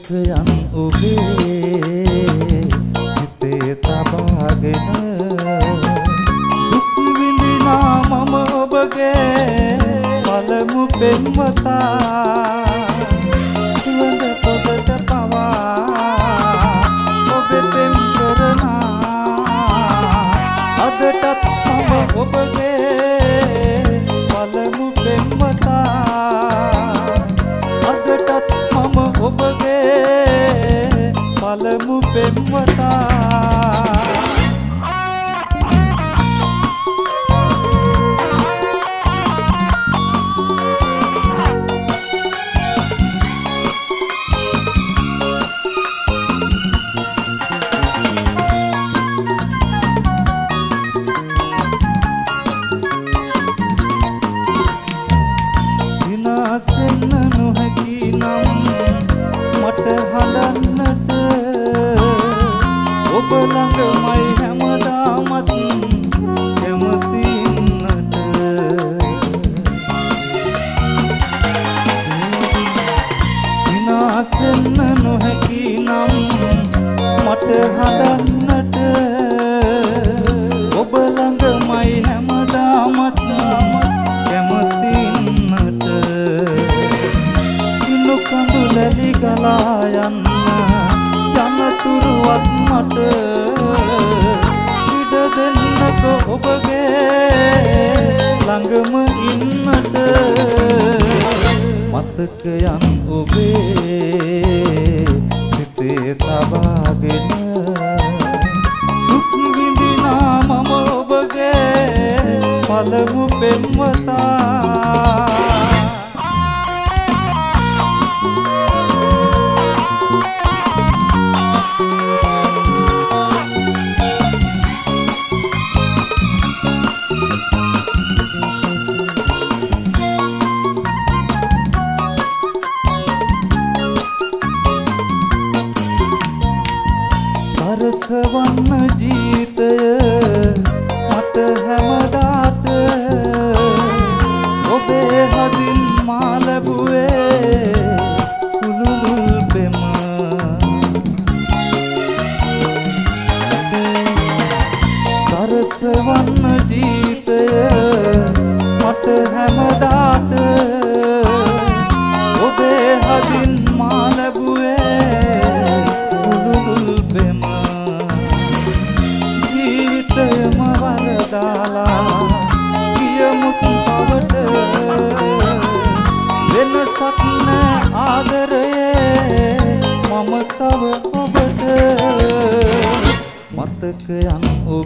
යන් ඔබේ සිතේ තබාගෙන දුක් විඳිනා මම ඔබගේ පළමු පෙම්වතා සුවඳ පොදට පවා ඔබේ පෙම් කරනා අදටත් මම ඔබගේ පළමු පෙම්වතා අදටත් මම ඔබගේ පළමු පෙම්වතා සිනාසෙන්න නොහැකි නම් මට හඬන්නට ඔබ ළඟමයි හැමදාමත් කැමති ඉන්නට සිනාසෙන්න නොහැකි නම් මට හඬන්නට ඔබ ළඟමයි හැමදාමත් කැමති ඉන්නට ඉන්නු කඳුලැලි ගලා යන්න යනතුරුවත් මට ඉඩ දෙන්නක ඔබගේ ළඟම ඉන්නට මතකයන් ඔබේ සිතේ තබාගෙන දුක් විඳිනා මම ඔබගේ පළමු පෙම්වතා සරසවන්න ජීවිතය මට හැමදාට ඔබේ හදින් මා ලැබුවේ කුළුළුල් පෙම සරසවන්න ජීවිතය මට හැමදාට ඔබේ හදින් මා ලැබුවේ කුළුළුල් පෙම ජීවිතයම වරදාලා ගියමුත් පවට වෙනසක් නෑ ආදරයේ මම තව ඔබට මතකයන්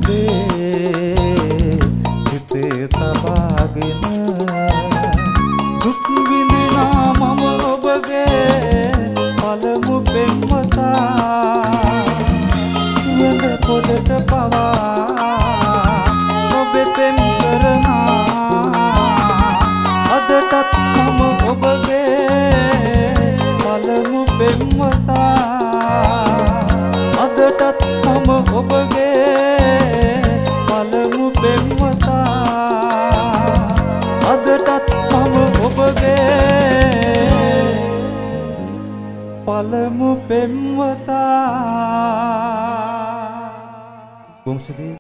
ඔබේ සිතේ තබාගෙන දුක් විඳිනා මම ඔබගේ පළමු පෙම්වතා සුවඳ පොදට පවා ඔබේ පෙම් කරනා අදටත් මම ඔබගේ පළමු පෙම්වතා අදටත් මම ඔබගේ පළමු පෙම්වතා අදටත් මම ඔබගේ පළමු පෙම්වතා.